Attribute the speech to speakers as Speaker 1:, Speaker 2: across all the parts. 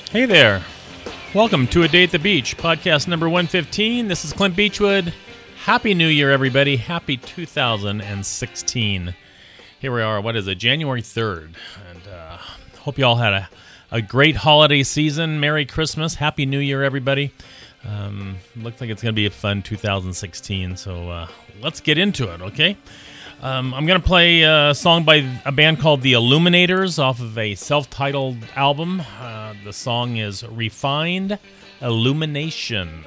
Speaker 1: Hey there. Welcome to A Day at the Beach, podcast number 115. This is Clint Beachwood. Happy New Year, everybody. Happy 2016. Here we are, January 3rd. And hope you all had a great holiday season. Merry Christmas. Happy New Year, everybody. Looks like it's going to be a fun 2016, so let's get into it, okay? I'm going to play a song by a band called The Illuminators off of a self-titled album. The song is Refined Illumination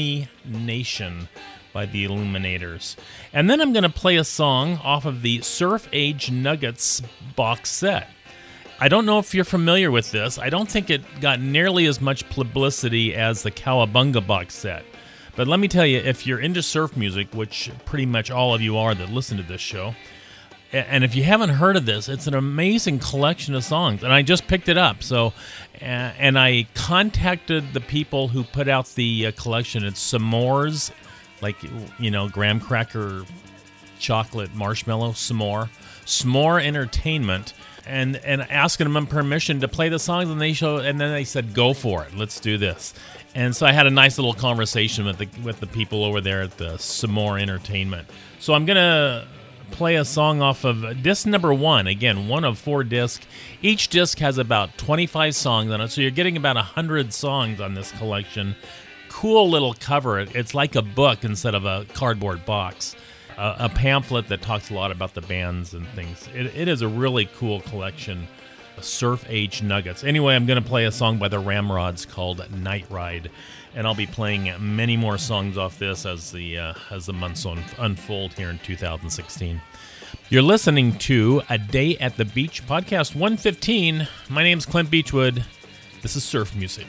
Speaker 1: by The Illuminators. And then I'm going to play a song off of the Surf Age Nuggets box set. I don't know if you're familiar with this. I don't think it got nearly as much publicity as the Cowabunga box set. But let me tell you, if you're into surf music, which pretty much all of you are that listen to this show, and if you haven't heard of this, it's an amazing collection of songs. And I just picked it up. So, and I contacted the people who put out the collection. It's s'mores, like, you know, graham cracker, chocolate, marshmallow, s'more entertainment. And asking them permission to play the songs, and then they said, "Go for it, let's do this." And so I had a nice little conversation with the people over there at the S'more Entertainment. So I'm gonna play a song off of disc number 1. Again, 1 of 4 discs. Each disc has about 25 songs on it, so you're getting about 100 songs on this collection. Cool little cover. It's like a book instead of a cardboard box. A pamphlet that talks a lot about the bands and things. It is a really cool collection. Surf Age Nuggets. Anyway, I'm going to play a song by the Ramrods called Night Ride, and I'll be playing many more songs off this as the months unfold here in 2016. You're listening to A Day at the Beach, podcast 115. My name's Clint Beachwood. This is surf music.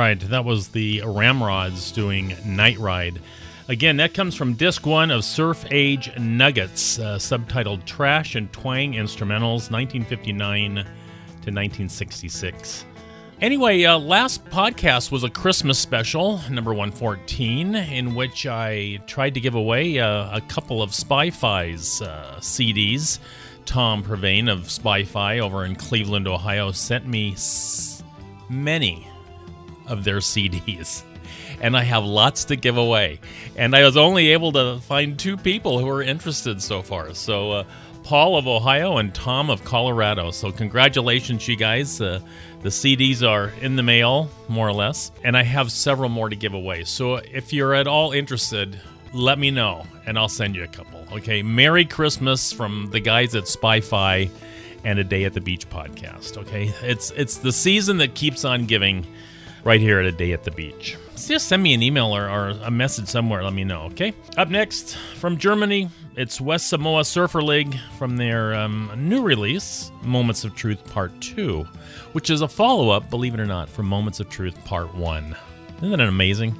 Speaker 1: right, that was the Ramrods doing Night Ride. Again, that comes from disc 1 of Surf Age Nuggets, subtitled Trash and Twang Instrumentals, 1959 to 1966. Anyway, last podcast was a Christmas special, number 114, in which I tried to give away a couple of Spy-Fi's CDs. Tom Purvain of Spy-Fi over in Cleveland, Ohio, sent me many of their CDs. And I have lots to give away. And I was only able to find 2 people who were interested so far. So Paul of Ohio and Tom of Colorado. So congratulations, you guys. The CDs are in the mail, more or less. And I have several more to give away. So if you're at all interested, let me know, and I'll send you a couple. Okay, Merry Christmas from the guys at Spy-Fi and A Day at the Beach podcast. Okay, it's the season that keeps on giving right here at A Day at the Beach. Just send me an email or a message somewhere. Let me know, okay? Up next, from Germany, it's West Samoa Surfer League from their new release, Moments of Truth Part 2, which is a follow-up, believe it or not, from Moments of Truth Part 1. Isn't that amazing?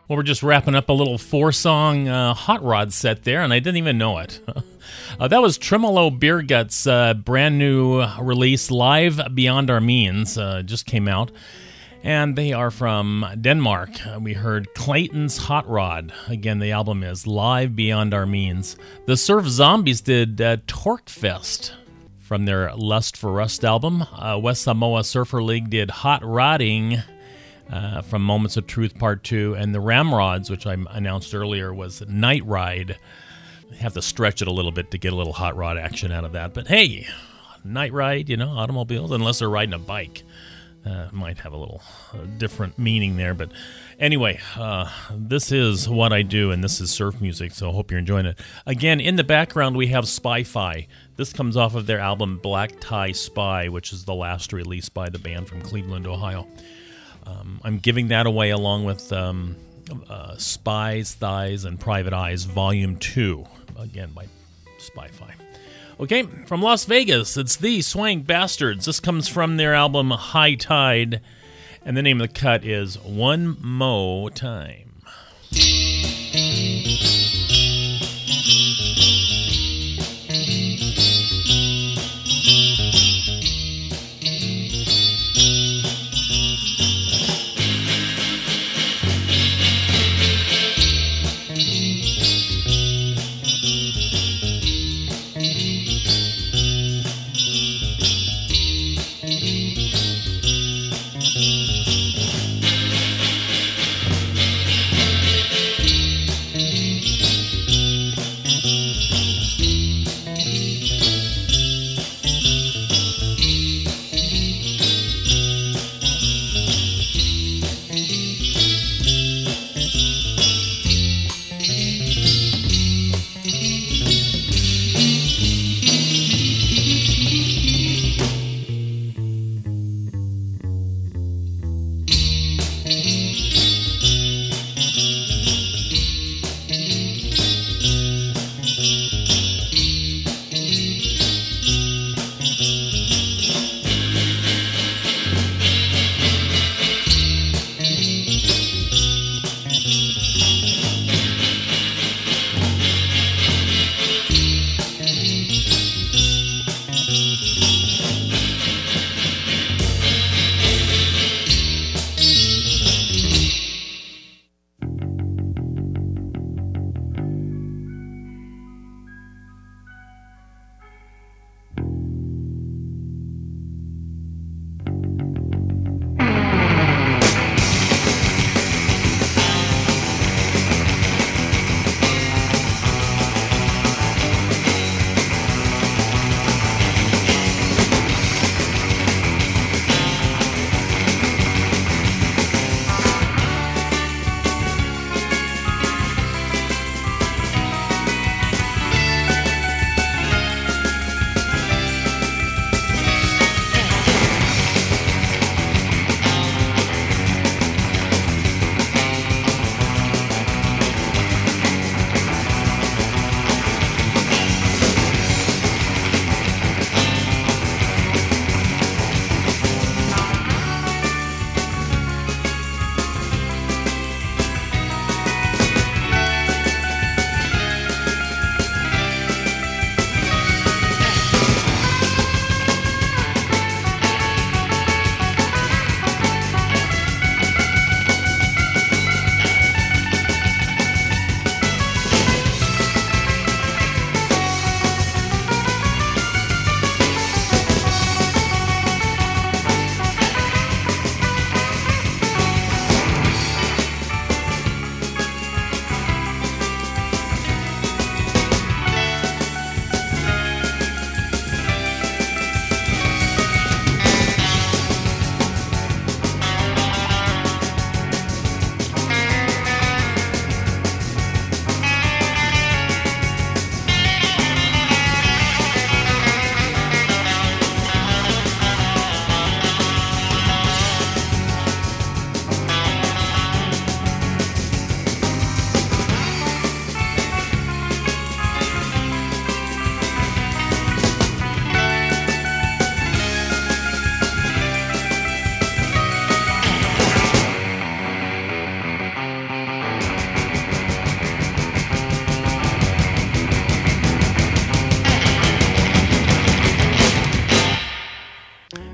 Speaker 1: Well, we're just wrapping up a little 4-song Hot Rod set there, and I didn't even know it. That was Tremolo Beer Guts' brand new release, Live Beyond Our Means, just came out. And they are from Denmark. We heard Clayton's Hot Rod. Again, the album is Live Beyond Our Means. The Surf Zombies did Torquefest from their Lust for Rust album. West Samoa Surfer League did Hot Rodding from Moments of Truth Part 2. And the Ramrods, which I announced earlier, was Night Ride. You have to stretch it a little bit to get a little hot rod action out of that. But hey, night ride, automobiles, unless they're riding a bike. Might have a little different meaning there. But anyway, this is what I do, and this is surf music, so I hope you're enjoying it. Again, in the background, we have Spy-Fi. This comes off of their album Black Tie Spy, which is the last release by the band from Cleveland, Ohio. I'm giving that away along with Spies, Thighs, and Private Eyes, Volume 2, again by Spy-Fi. Okay, from Las Vegas, it's the Swang Bastards. This comes from their album High Tide, and the name of the cut is One Mo' Time.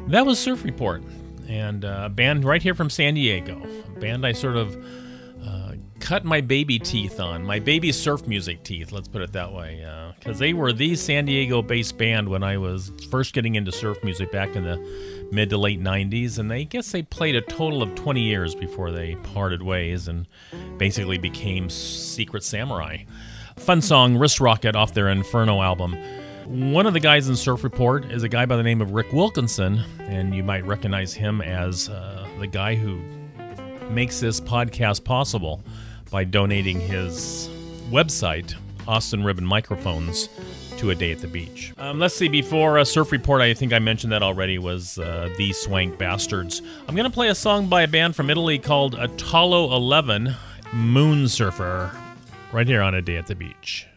Speaker 1: That was Surf Report, and a band right here from San Diego. A band I sort of cut my baby teeth on, my baby surf music teeth, let's put it that way, because they were the San Diego-based band when I was first getting into surf music back in the mid to late 90s, and I guess they played a total of 20 years before they parted ways and basically became Secret Samurai. Fun song, Wrist Rocket, off their Inferno album. One of the guys in Surf Report is a guy by the name of Rick Wilkinson, and you might recognize him as the guy who makes this podcast possible by donating his website, Austin Ribbon Microphones, to A Day at the Beach. Let's see, before Surf Report, I think I mentioned that already, was The Swank Bastards. I'm going to play a song by a band from Italy called Atollo 11, Moon Surfer, right here on A Day at the Beach.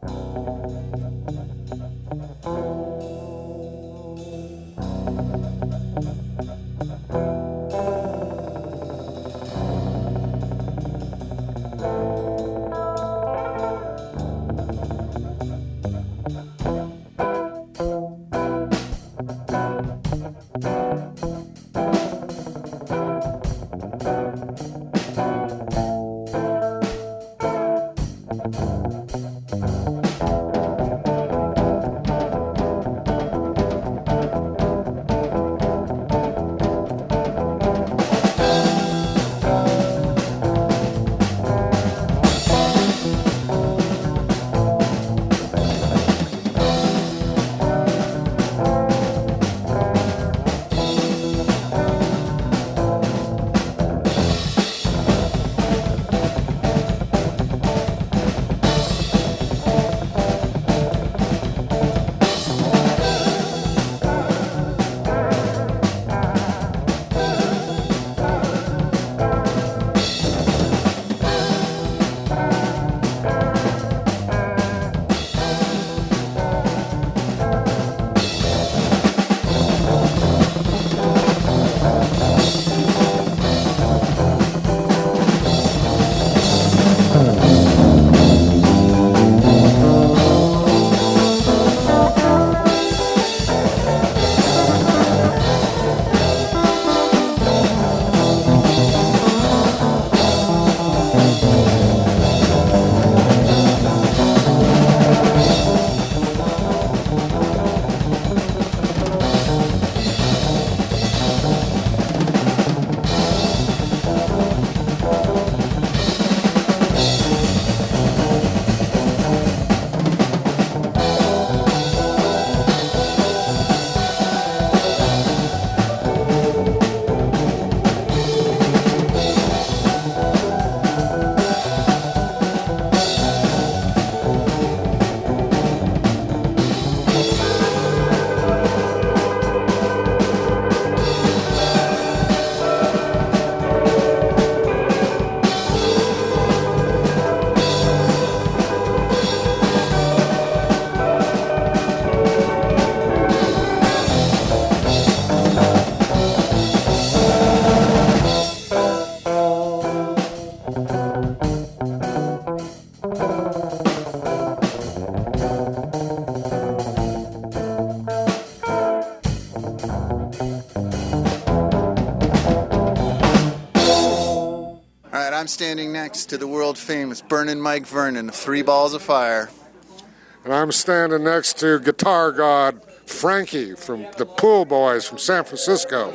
Speaker 2: I'm standing next to the world-famous Burning Mike Vernon of Three Balls of Fire.
Speaker 3: And I'm standing next to guitar god Frankie from the Pool Boys from San Francisco.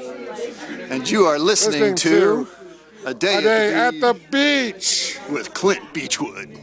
Speaker 2: And you are listening to A Day
Speaker 3: at the Beach
Speaker 2: with Clint Beechwood.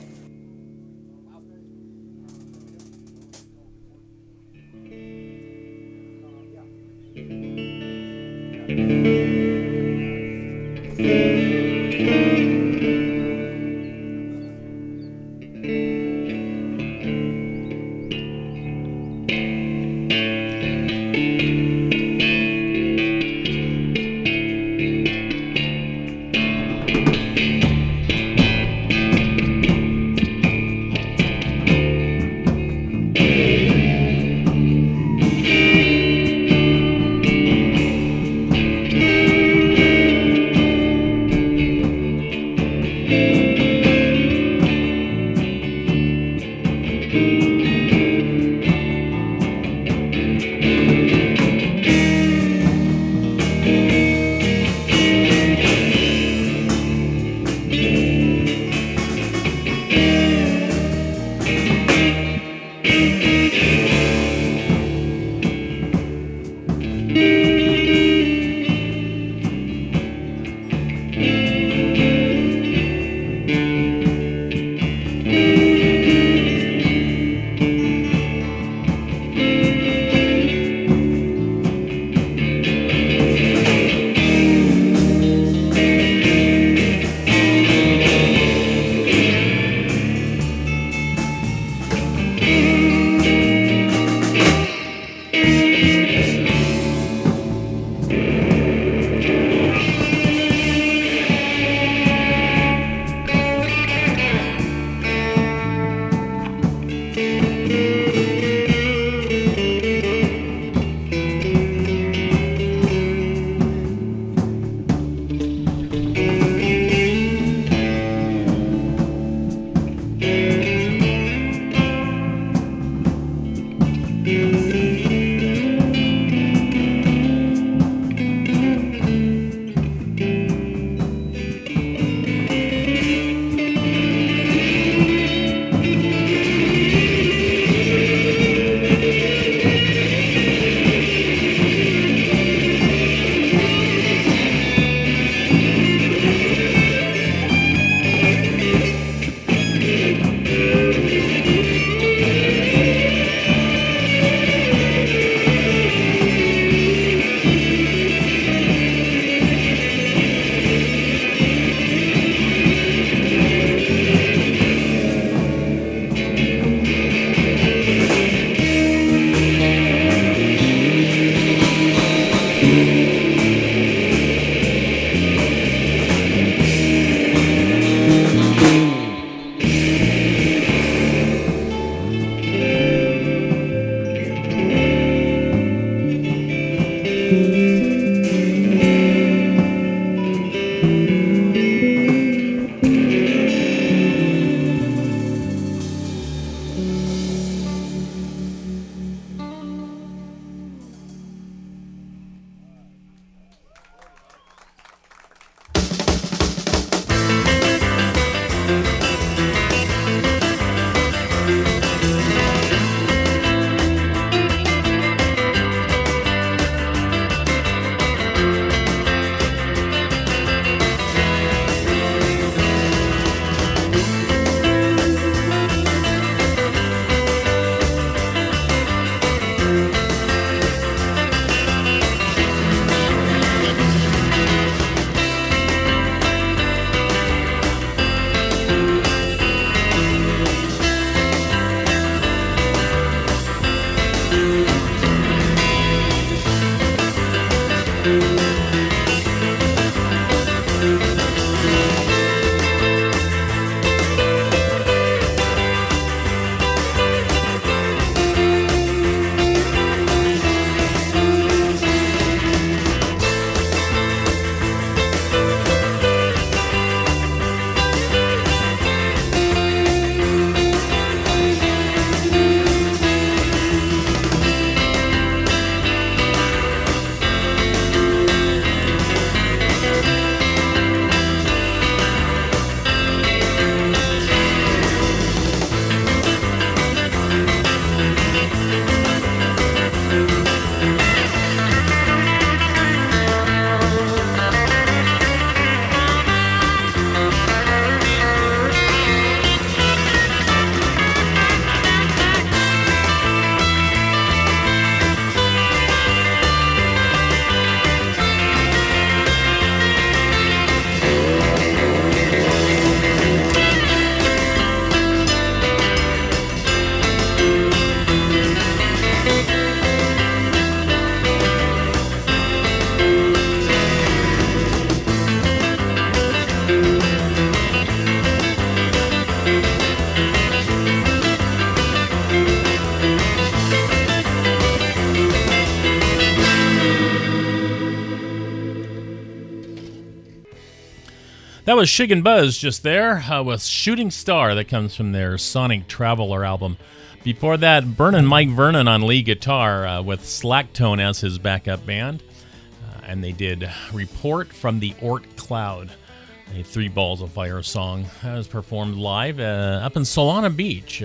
Speaker 1: That was Shig and Buzz just there with Shooting Star that comes from their Sonic Traveler album. Before that, Burnin' Mike Vernon on lead guitar with Slacktone as his backup band. And they did Report from the Oort Cloud, a Three Balls of Fire song that was performed live up in Solana Beach,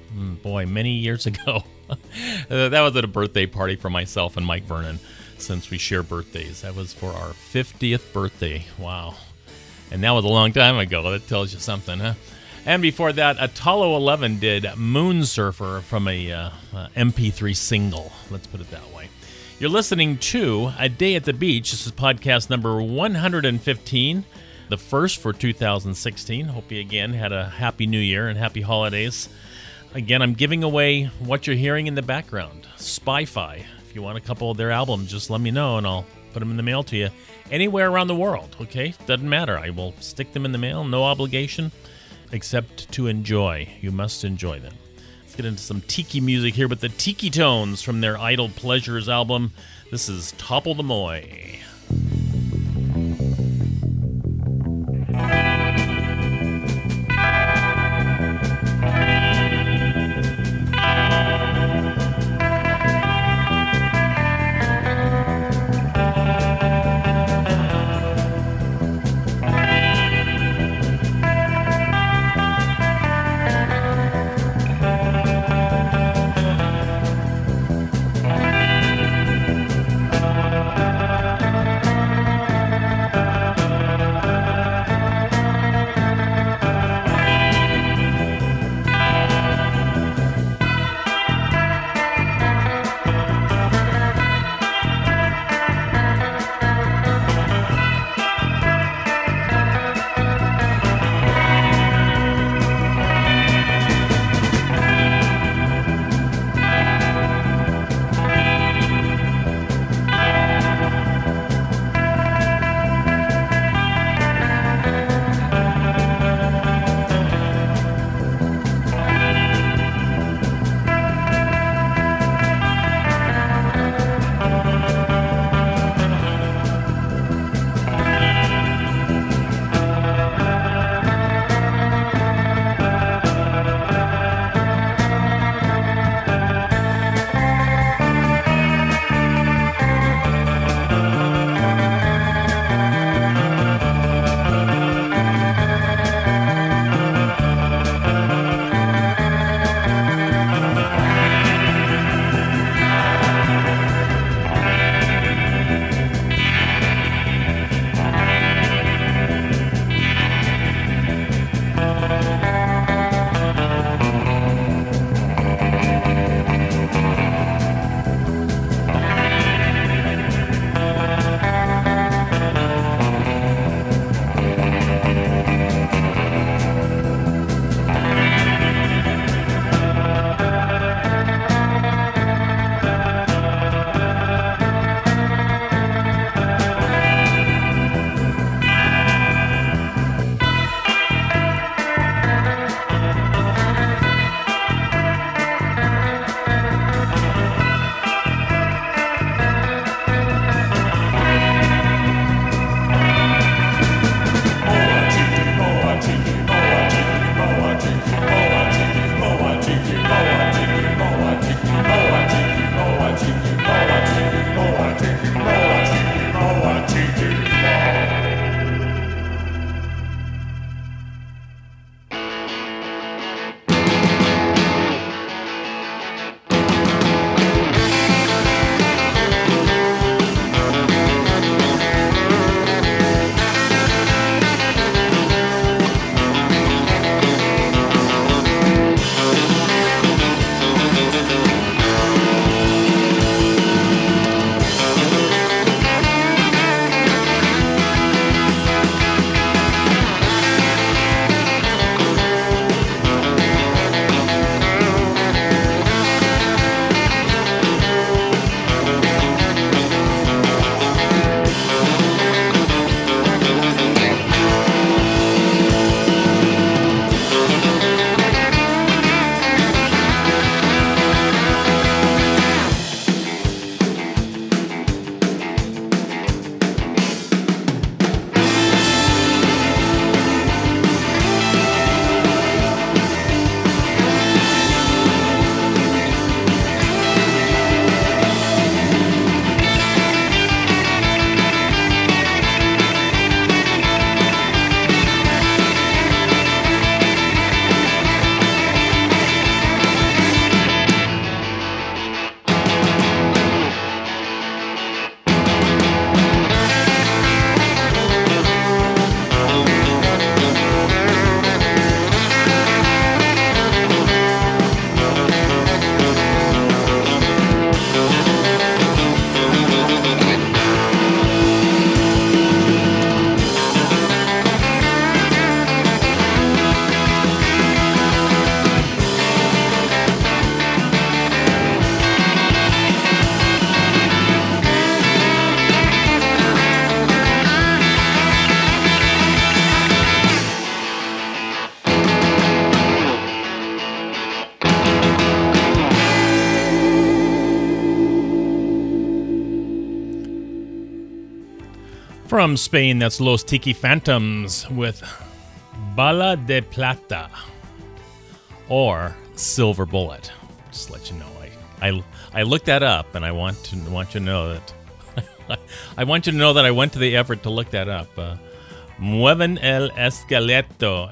Speaker 1: many years ago. That was at a birthday party for myself and Mike Vernon, since we share birthdays. That was for our 50th birthday. Wow. And that was a long time ago. That tells you something, huh? And before that, Atalo 11 did Moon Surfer from a MP3 single. Let's put it that way. You're listening to A Day at the Beach. This is podcast number 115, the first for 2016. Hope you again had a happy new year and happy holidays. Again, I'm giving away what you're hearing in the background, Spy-Fi. If you want a couple of their albums, just let me know and I'll put them in the mail to you anywhere around the world, okay? Doesn't matter. I will stick them in the mail, no obligation, except to enjoy. You must enjoy them. Let's get into some tiki music here with the Tiki Tones from their Idle Pleasures album. This is Topple the Moy. From Spain, that's Los Tiki Phantoms with Bala de Plata, or Silver Bullet. Just to let you know, I looked that up, and I want you to know that I want you to know that I went to the effort to look that up. Mueven el esqueleto,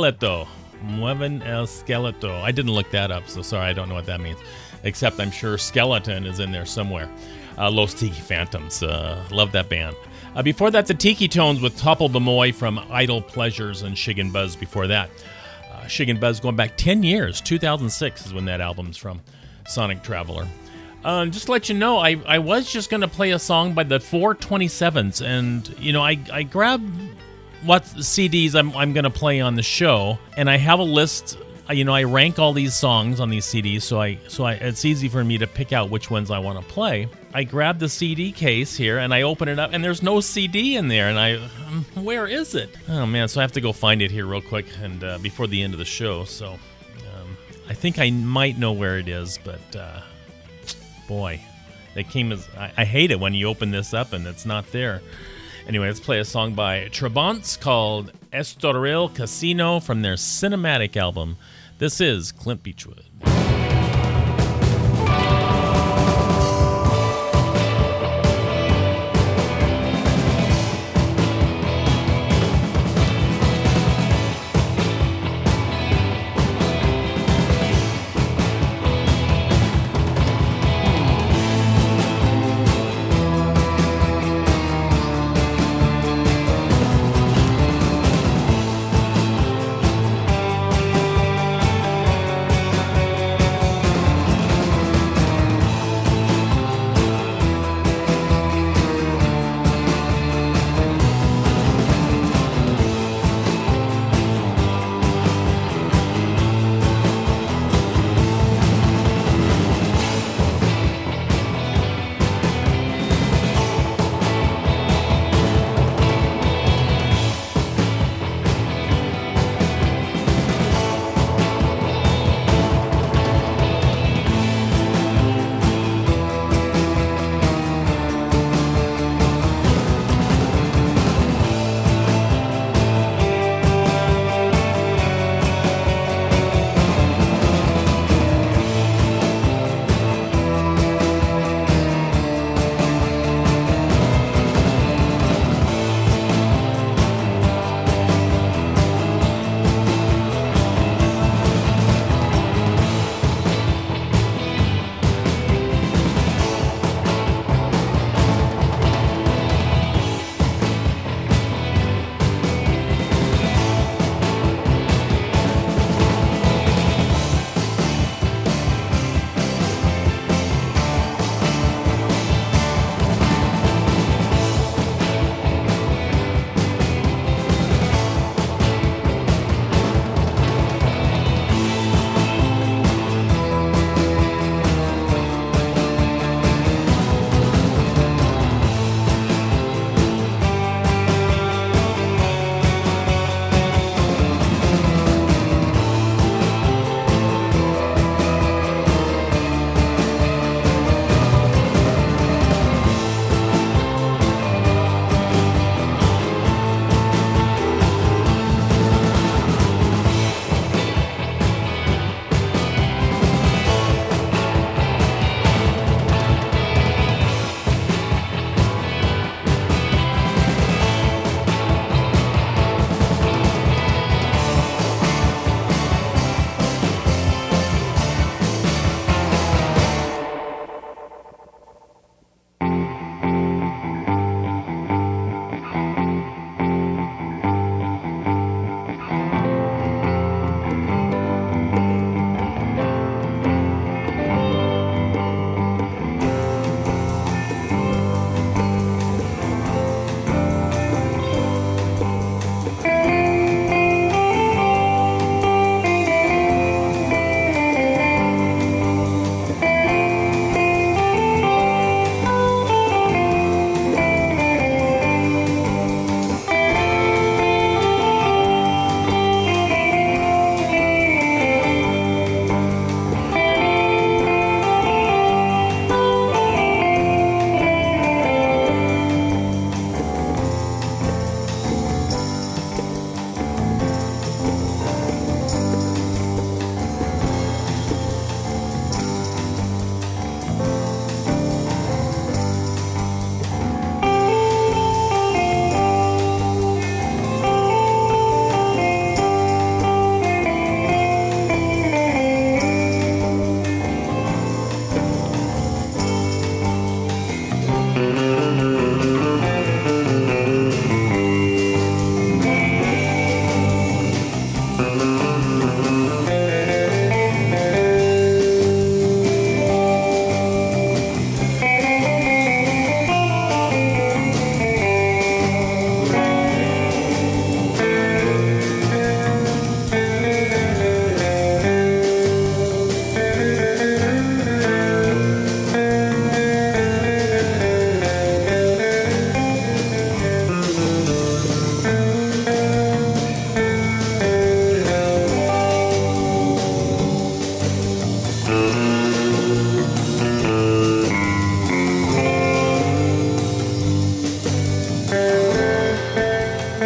Speaker 1: mueven el esqueleto. I didn't look that up, so sorry, I don't know what that means. Except I'm sure skeleton is in there somewhere. Los Tiki Phantoms, love that band. Before that, the Tiki Tones with Topple the Moy from Idle Pleasures, and Shig and Buzz before that. Shig and Buzz going back 10 years. 2006 is when that album's from, Sonic Traveler. Just to let you know, I was just going to play a song by the 427s, and, you know, I grabbed what CDs I'm going to play on the show, and I have a list. You know, I rank all these songs on these CDs, so it's easy for me to pick out which ones I want to play. I grab the CD case here, and I open it up, and there's no CD in there, and where is it? Oh, man, so I have to go find it here real quick and before the end of the show, so I think I might know where it is, but boy, they came as... I hate it when you open this up and it's not there. Anyway, let's play a song by Trabants called Estoril Casino from their cinematic album. This is Clint Beechwood.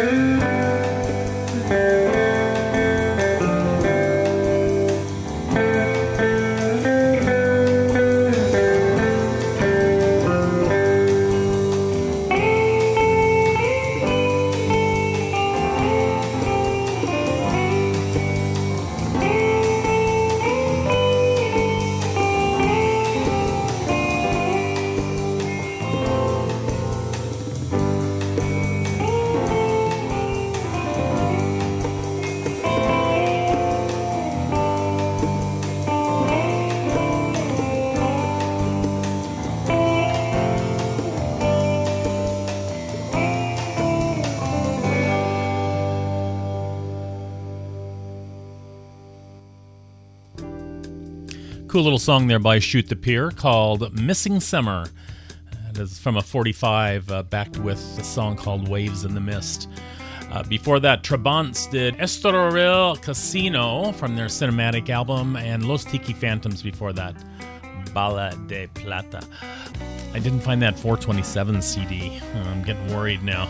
Speaker 1: Cool little song there by Shoot the Pier called Missing Summer. It is from a 45 backed with a song called Waves in the Mist. Before that, Trabants did Estoril Casino from their cinematic album, and Los Tiki Phantoms before that, Bala de Plata. I didn't find that 427 CD. I'm getting worried now.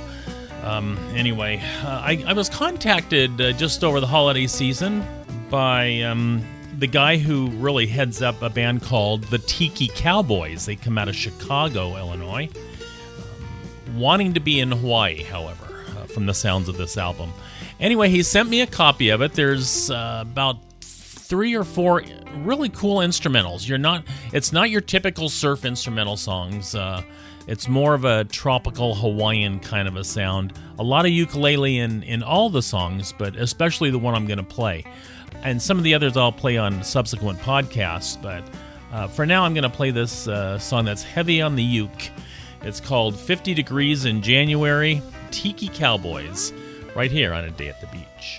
Speaker 1: Anyway, I was contacted just over the holiday season by the guy who really heads up a band called the Tiki Cowboys. They come out of Chicago, Illinois. Wanting to be in Hawaii, however, from the sounds of this album. Anyway, he sent me a copy of it. There's about 3 or 4 really cool instrumentals. It's not your typical surf instrumental songs. It's more of a tropical Hawaiian kind of a sound. A lot of ukulele in all the songs, but especially the one I'm going to play. And some of the others I'll play on subsequent podcasts, but for now I'm going to play this song that's heavy on the uke. It's called 50 Degrees in January, Tiki Cowboys, right here on A Day at the Beach.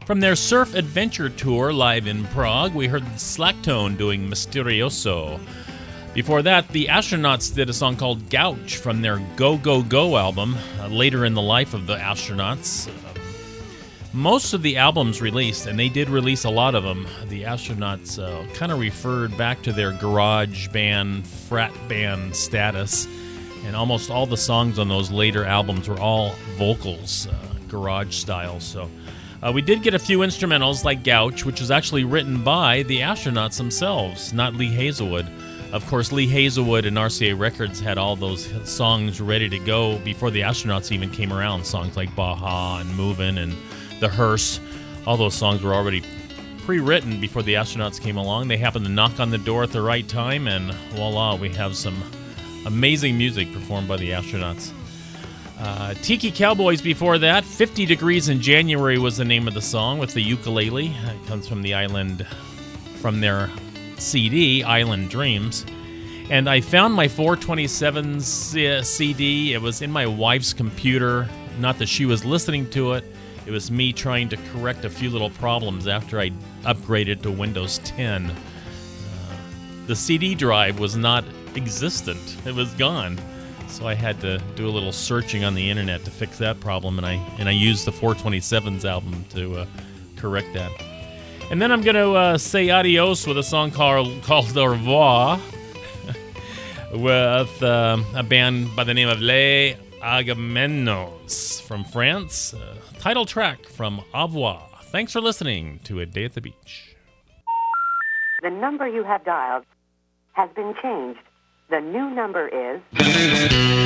Speaker 1: From their Surf Adventure Tour live in Prague, we heard Slacktone doing Misterioso. Before that, the Astronauts did a song called Gouch from their Go Go Go album, later in the life of the Astronauts. Most of the albums released, and they did release a lot of them, the Astronauts kind of referred back to their garage band, frat band status, and almost all the songs on those later albums were all vocals, garage style. So we did get a few instrumentals like Gouch, which was actually written by the Astronauts themselves, not Lee Hazelwood. Of course, Lee Hazelwood and RCA Records had all those songs ready to go before the Astronauts even came around, songs like Baja and Movin' and The Hearse. All those songs were already pre-written before the Astronauts came along. They happened to knock on the door at the right time, and voila, we have some amazing music performed by the Astronauts. Tiki Cowboys before that. 50 Degrees in January was the name of the song with the ukulele. It comes from the island, from their CD, Island Dreams. And I found my 427 CD. It was in my wife's computer. Not that she was listening to it. It was me trying to correct a few little problems after I upgraded to Windows 10. The CD drive was not existent. It was gone. So I had to do a little searching on the internet to fix that problem, and I used the 427's album to correct that. And then I'm going to say adios with a song called Au revoir with a band by the name of Les Agamemnons from France. Title track from Au revoir. Thanks for listening to A Day at the Beach.
Speaker 4: The number you have dialed has been changed. The new number is